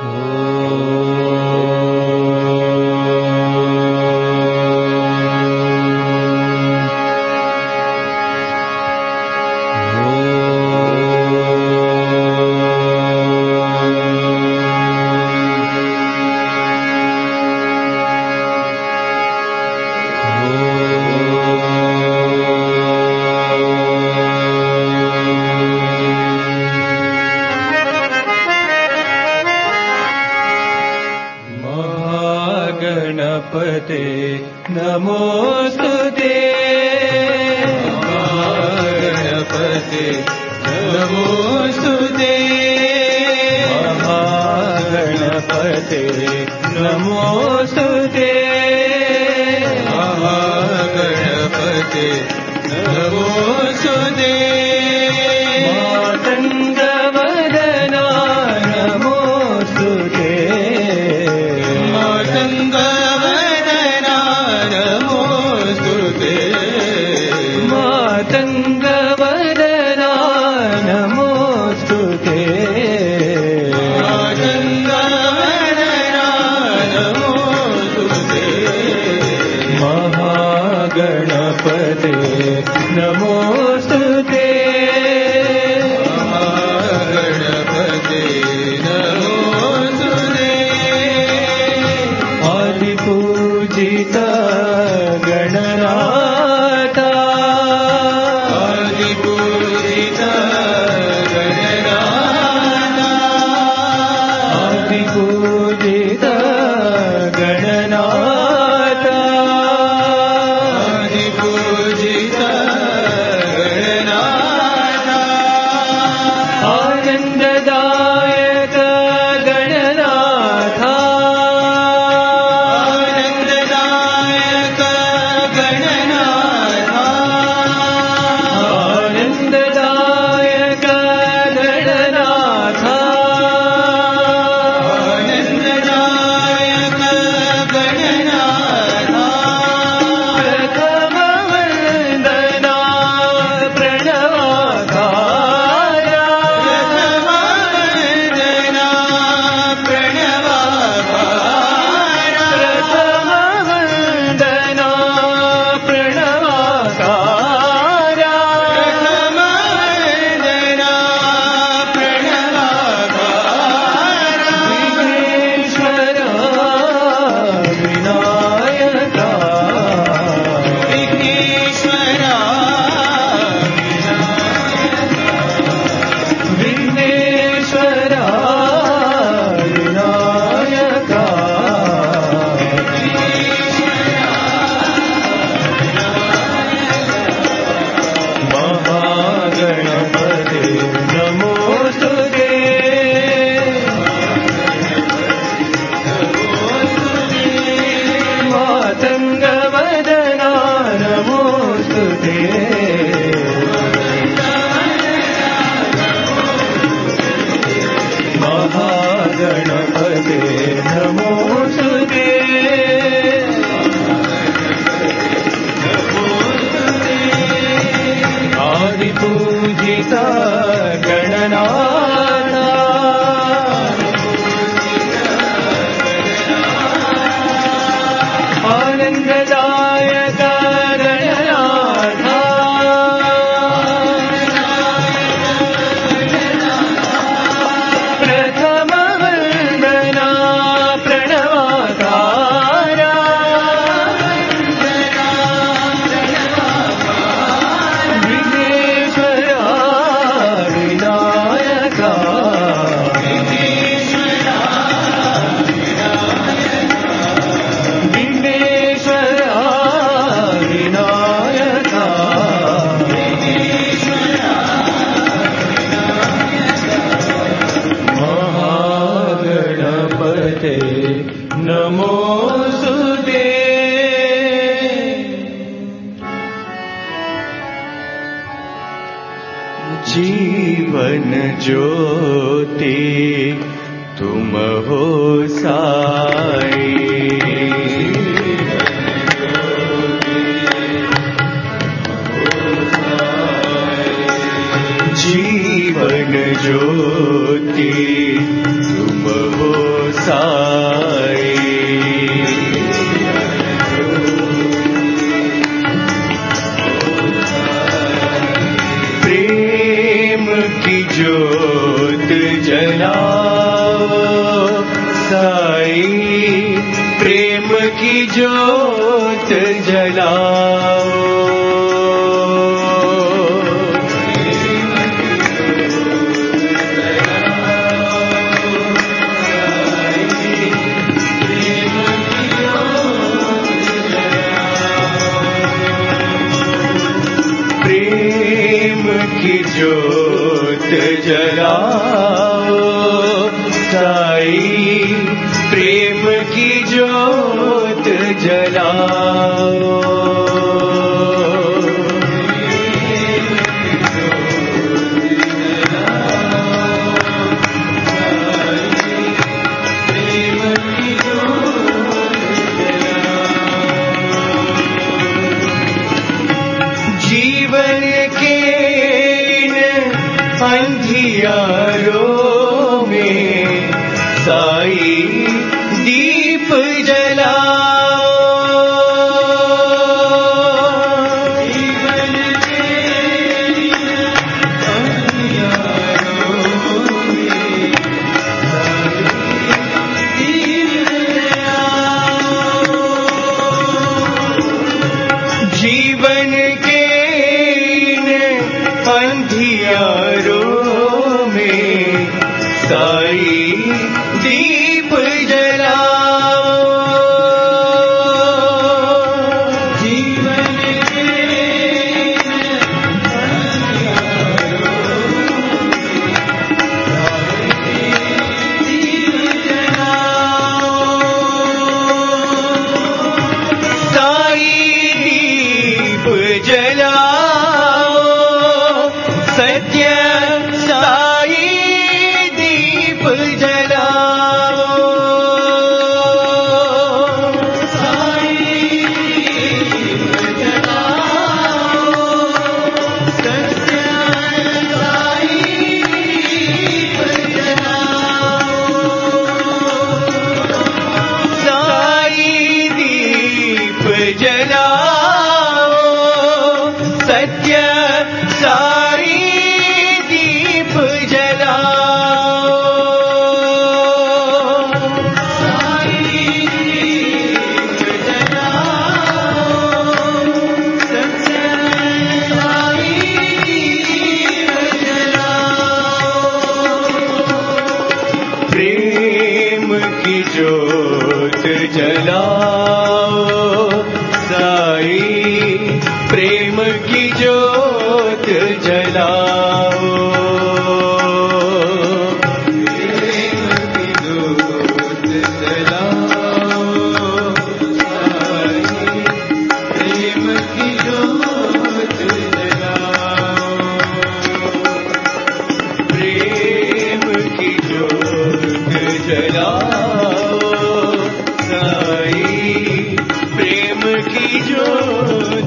गणपते नमोस्तुते गणपते नमोस्तुते महागणपते नमोस्तुते महागणपते नमोस्तुते मातङ्गवदना नमोस्तुते मातङ्गवदना नमोस्तुते मातङ्गवदना नमोस्तुते मातङ्गवदना नमोस्तुते महागणपते नमोस्तुते महागणपते नमोस्तुते आदिपूजित गणनाथ आदिपूजित गणनाथ आदिपूजित गणनाथ आदिपूजित गणनाथ आनन्ददायक गणनाथ आनन्ददायक गणनाथ आनन्ददायक गणनाथ आनन्ददायक गणनाथ प्रथमवन्दना प्रणवाकार प्रथमवन्दना प्रणवाकार प्रथमवन्दना प्रणवाकार प्रथमवन्दना प्रणवाकार विघ्नेश्वर विनायक विघ्नेश्वर विघ्नेश्वर विनायक महागणपते नमोस्तुते मातङ्गवदना नमोस्तुते महागणपते नमोस्तुते आदिपूजित गणनाथ आनन्ददायक गणनाथ प्रथमवन्दना प्रणवाकार विघ्नेश्वर विनायक विघ्नेश्वर विनायक महागणपते नमोस्तुते जीवन ज्योति तुम हो साई जीवन ज्योति तुम हो जलाओ साई प्रेम की ज्योत जलाओ की ज्योत जलाओ साई प्रेम की ज्योत जलाओ जीवन के अंधियारों में साई दीप जलाओ जीवन के अंधियारों में साई दीप जलाओ जीवन के अंधियारों में साई दीप जलाओ जीवन के साई दीप जलाओ सत्य साई दीप जलाओ साई दीप जलाओ सत्य साई दीप जलाओ साई दीप जलाओ सत्य साई दीप जलाओ साई दीप जलाओ सत्य साई दीप जलाओ प्रेम की ज्योत जलाओ साई प्रेम की ज्योत जलाओ प्रेम की ज्योत जलाओ साई प्रेम की ज्योत जलाओ प्रेम की ज्योत जलाओ साई प्रेम की ज्योत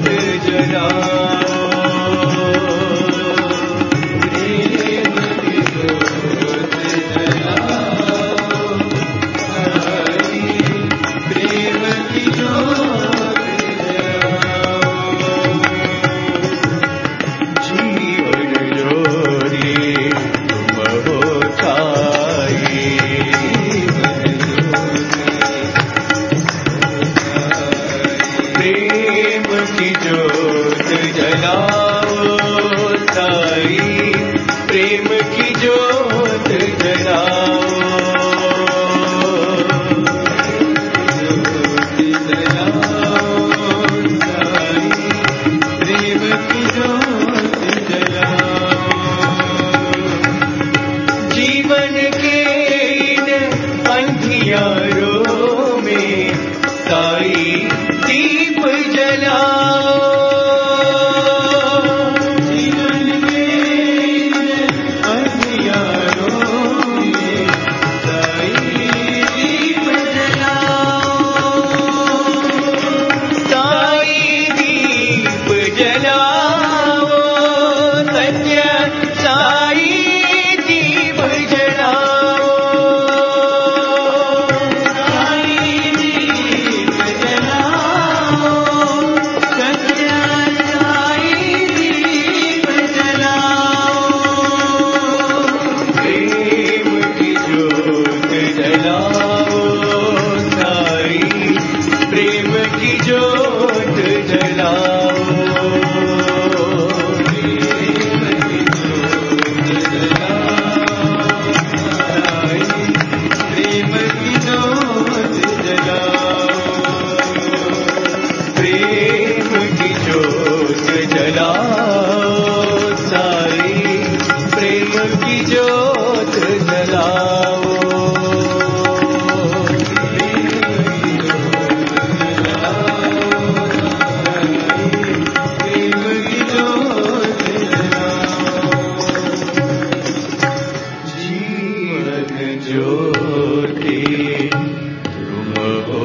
ज्योति तुम हो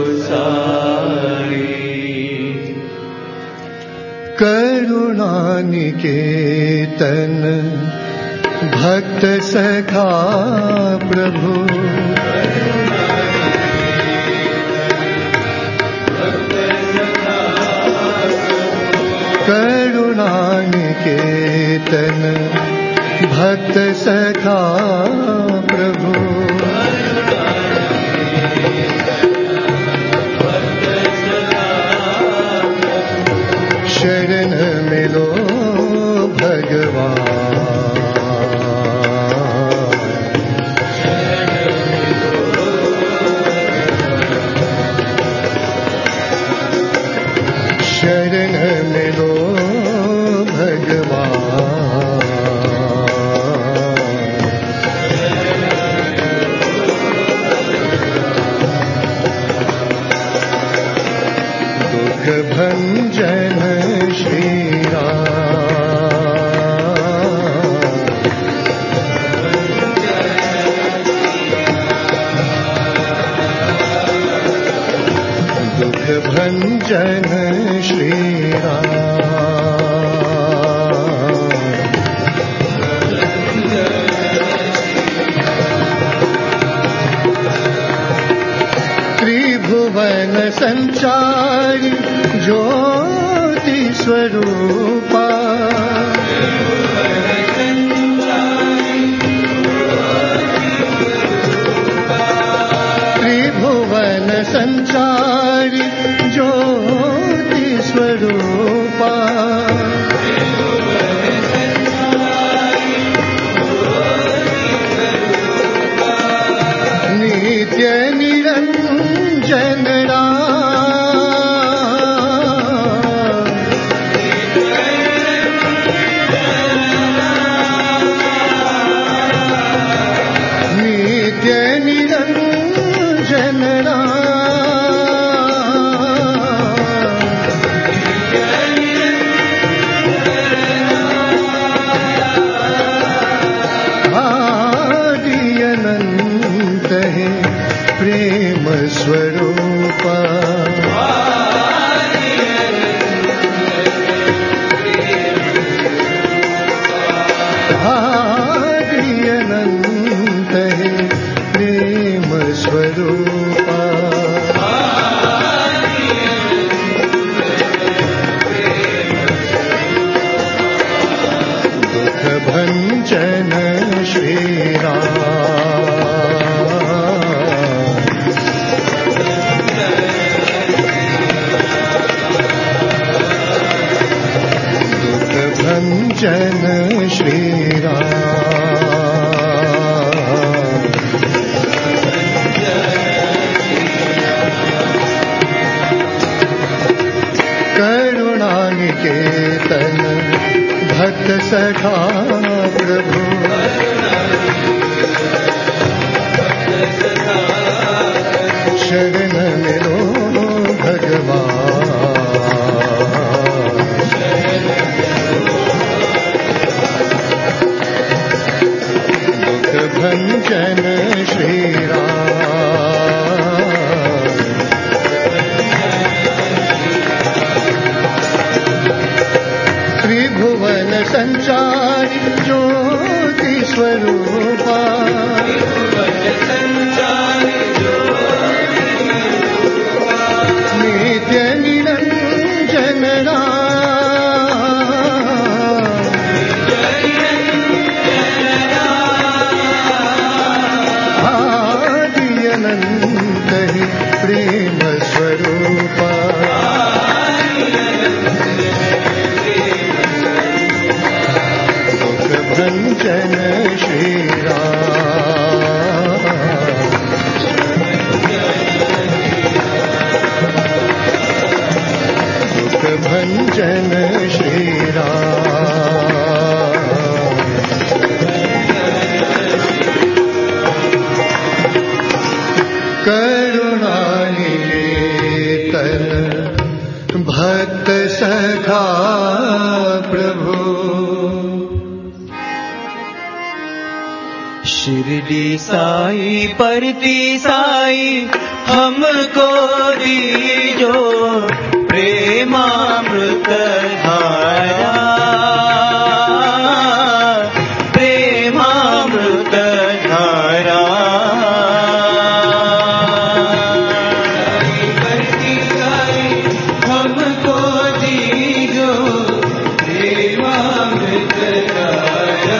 साई। करुणानिकेतन भक्त सखा प्रभु, करुणानिकेतन भक्त सखा प्रभु, शरण मिलो भगवान, शरण मिलो भगवान। दुख भंजन श्री भंजन श्री त्रिभुवन संचारी ज्योति स्वरूपा, त्रिभुवन संचारी ज्योति स्वरूपा, नित्य निरंजन नित्य निरंजन प्रेम स्वरूपा, आदि अनंत है प्रेम स्वरूपा, दुख भंजन श्री राम, भंजन श्री राम। करुणानिकेतन भक्त सखा प्रभु, शरण मिलो भगवान, भंजन श्री राम। त्रिभुवन संचारी ज्योति स्वरूपा, नित्य निरंजन प्रेम स्वरूपा, दुख भंजन श्री राम, दुख भंजन श्री राम। करुणानिकेतन भक्त सखा प्रभु, श्री शिरडी साई परती साई हमको दीजो प्रेमामृत धारा, प्रेमामृत धारा। साई परती साई हमको दीजो प्रेमामृत धारा,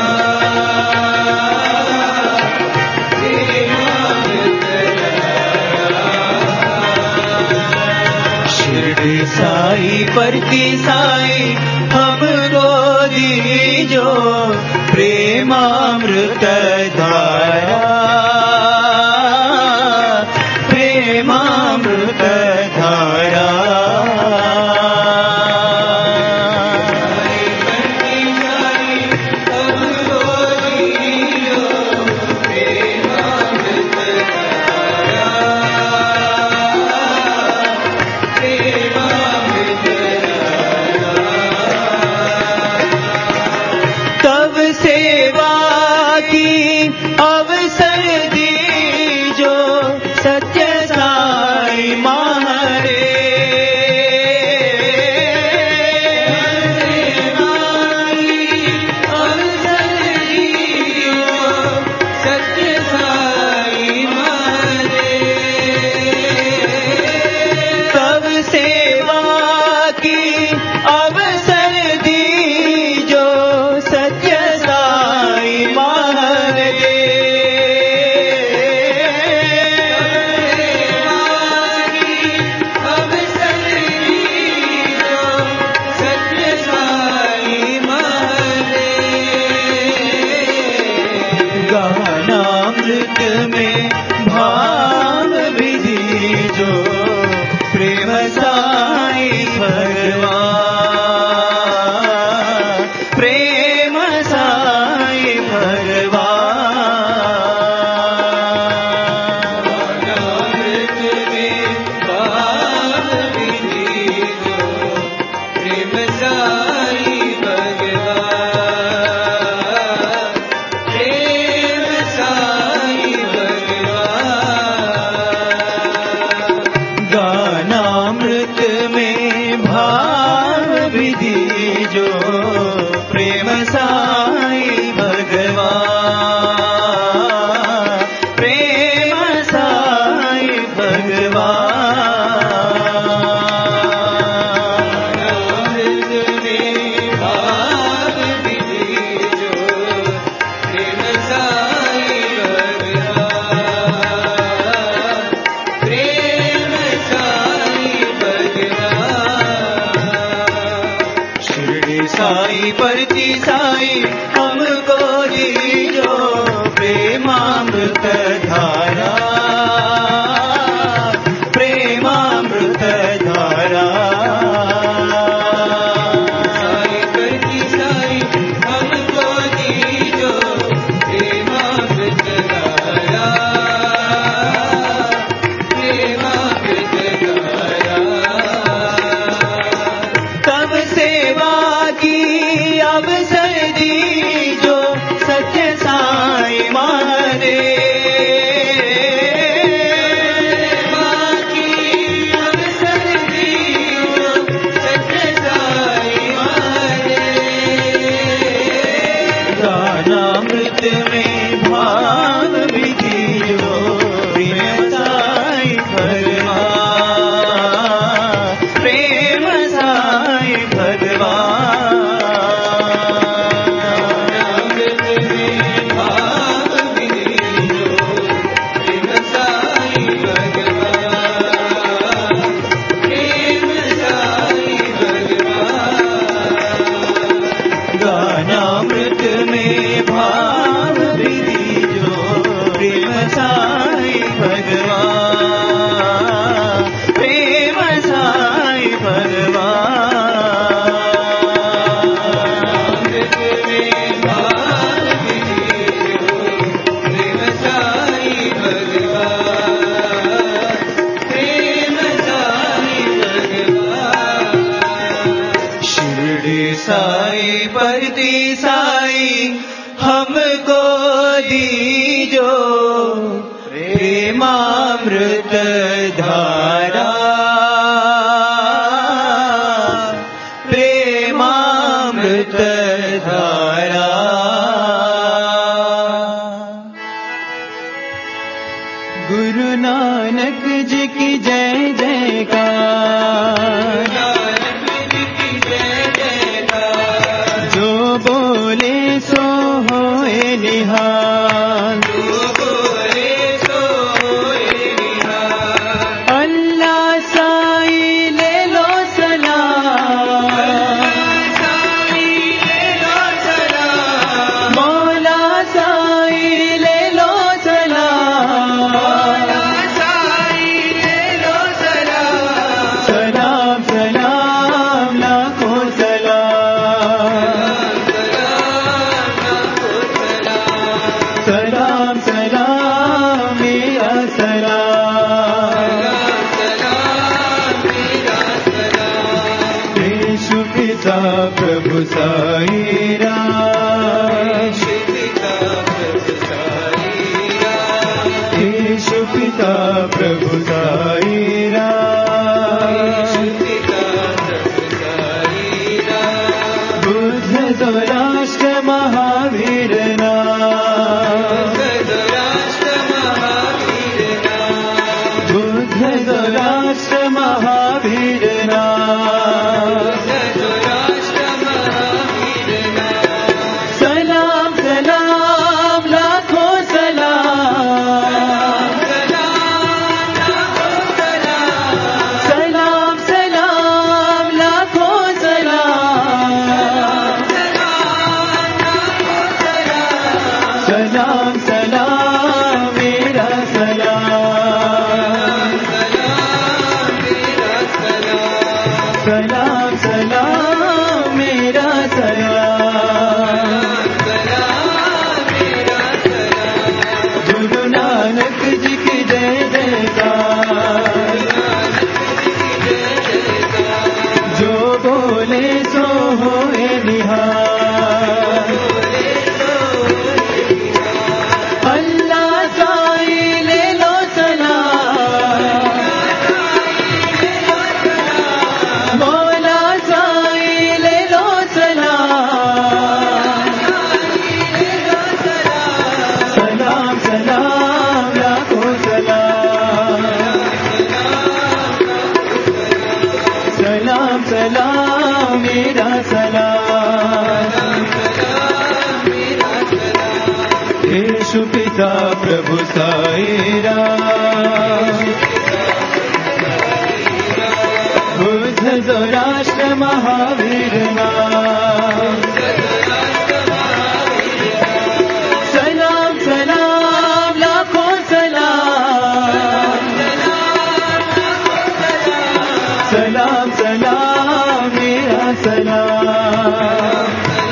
साई परती साई हमको दीजो प्रेमामृत धारा, प्रेमामृत धारा। साई परती साई हमको दीजो प्रेमामृत धारा, प्रेमामृत धारा। साई परती साई हमको दीजो प्रेमामृत धारा, प्रेमामृत धारा। तब सेवा अवसर दीजो सत्य साई मारे, बाकी अवसर दीजो सत्य साई मारे। गानामृत में भाव भी दीजो प्रेम साई भगवान, प्रेम साई भगवान। साई परती साई हमको दीजो गुरु नानक जी की जय जयकार, जो बोले सो होए निहाल, अल्लाह साई ले लो सलाम, मौला साई ले लो सलाम, सलाम सलाम लाखों सलाम, सलाम सलाम मेरा सलाम, यीशु पिता प्रभु साई राम, यीशु पिता प्रभु साई राम, बुद्ध राष्ट्र महावीर नाम, बुद्ध राष्ट्र महावीर नाम, सलाम सलाम लाखों सलाम, सलाम सलाम लाखों सलाम, सलाम सलाम मेरा सलाम, सलाम सलाम मेरा सलाम, गुरु नानक जी की जय जयकार, जो बोले सो होए निहाल, अल्लाह साई ले लो सलाम, मौला साई ले लो सलाम, सलाम सलाम लाखों सलाम, सलाम सलाम मेरा सलाम, यीशु पिता प्रभु साई राम, बुद्ध राष्ट्र महावीर नाम, सलाम सलाम लाखों सलाम, सलाम सलाम मेरा सलाम,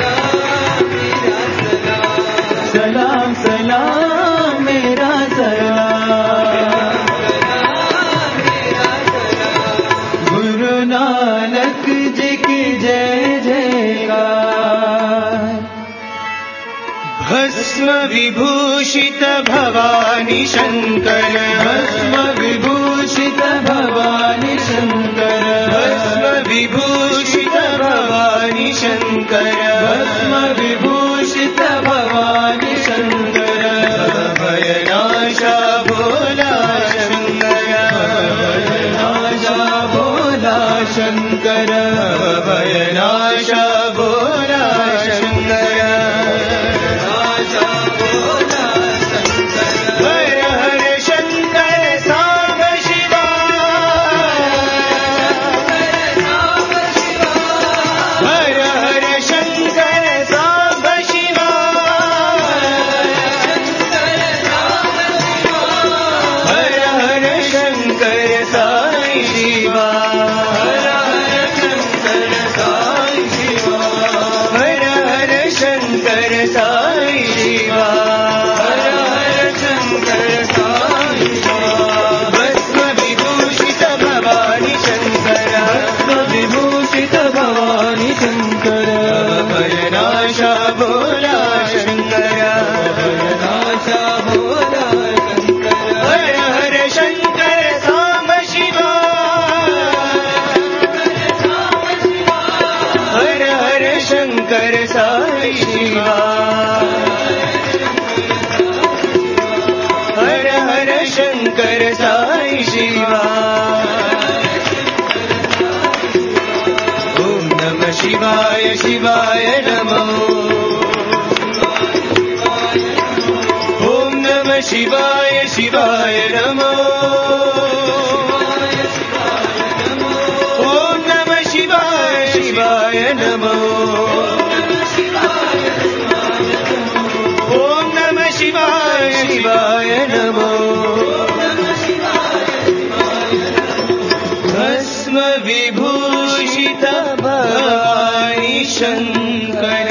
सलाम सलाम मेरा सलाम, गुरु नानक जी की जय जयकार। भस्म विभूषित भवानी शंकर, भस्म विभूषित भवानी शंकर, भस्म विभूषित भवानी शंकर, भस्म विभूषित भवानी शंकर, भयनाशा भोला शंकर, भयनाशा भोला शंकर, भयनाशा भोला शंकर, हर हर शंकर सा शंकर साई शिवा ओम नमः शिवाय शिवाय नमो ओम नमः शिवाय शिवाय नमो ओम नमः शिवाय शिवाय नमो ओम नमः शिवाय शिवाय नमो भस्म विभूषित भवानी शंकर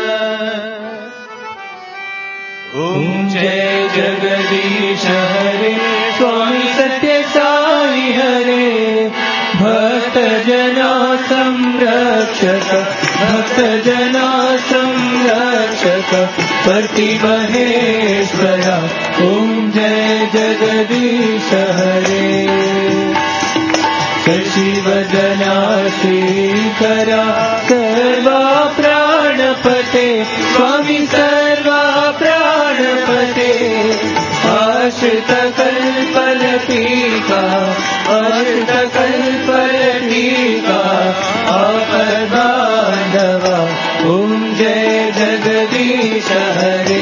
ओम जय जगदीश हरे स्वामी सत्य साई हरे भक्त जना संरक्षक भक्त जना संरक्षक पति महेश्वरा ओम जय जगदीश हरे शशिवदना श्रीकरा सर्वा प्राणपते स्वामी सर्वा प्राणपते आश्रित कल्पलतिका आश्रित कल्पलतिका आपद्बान्धवा ओम जय जगदीश हरे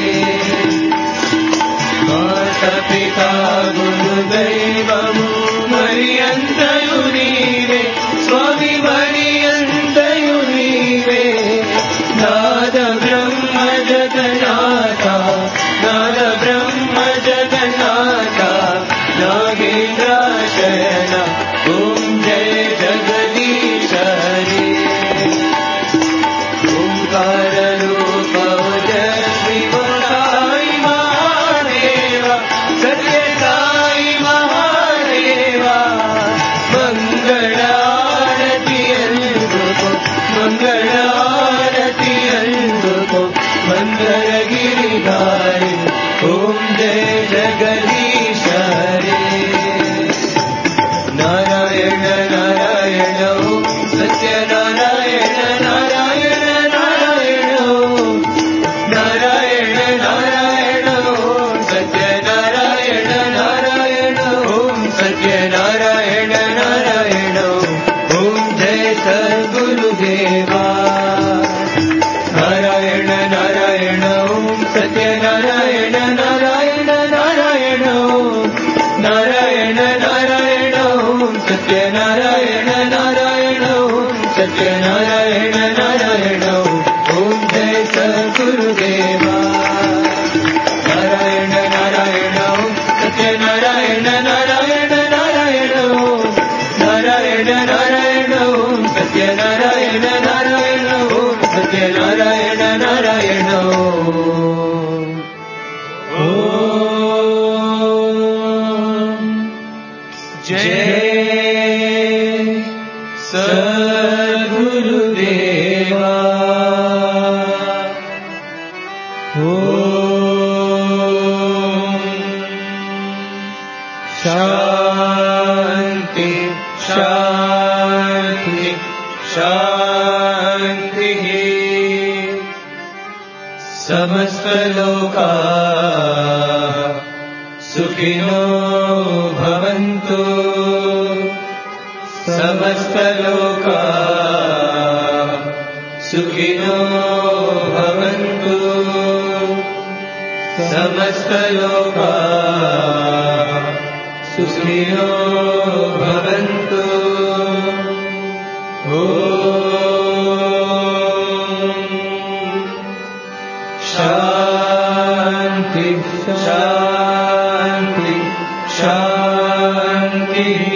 माता पिता गुरुदैवमु मरियन्तयु नीवे स्वामी मरियन्तयु नीवे नाद ब्रह्म जगन्नाथा नाद ब्रह्म जगन्नाथा नागेन्द्र शयन ओम जय जगदीश हरे ओंकार रूप ओजस्वी साई महादेव सत्य साई महादेवा मंगलारती अंदुको मंगलारती अंदुको मंगल गिरिधारी ओम जय जगदीश हरे नारायण नारायण ओम सत्य नारायण नारायण नारायण ओम नारायण नारायण ओम सत्य नारायण नारायण ओम सत्य नारायण नारायण ओम जय सद्गुरुदेवा नारायण नारायण ओम सत्य नारायण नारायण नारायण ओम नारायण नारायण ओम सत्य नारायण नारायण ओम सत्य नारायण नारायण ओम जय सद्गुरुदेवा नारायण नारायण ओम सत्य नारायण नारायण नारायण ओम नारायण नारायण ओम सत्य नारायण नारायण ओम सत्य नारायण नारायण ओम जय सद्गुरुदेवा ओम शांति शांति शांति समस्त लोका सुखिनो भवन्तु समस्त लोका सुखिनो भवन्तु समस्त लोका सुखिनो भवन्तु शांति शांति शांति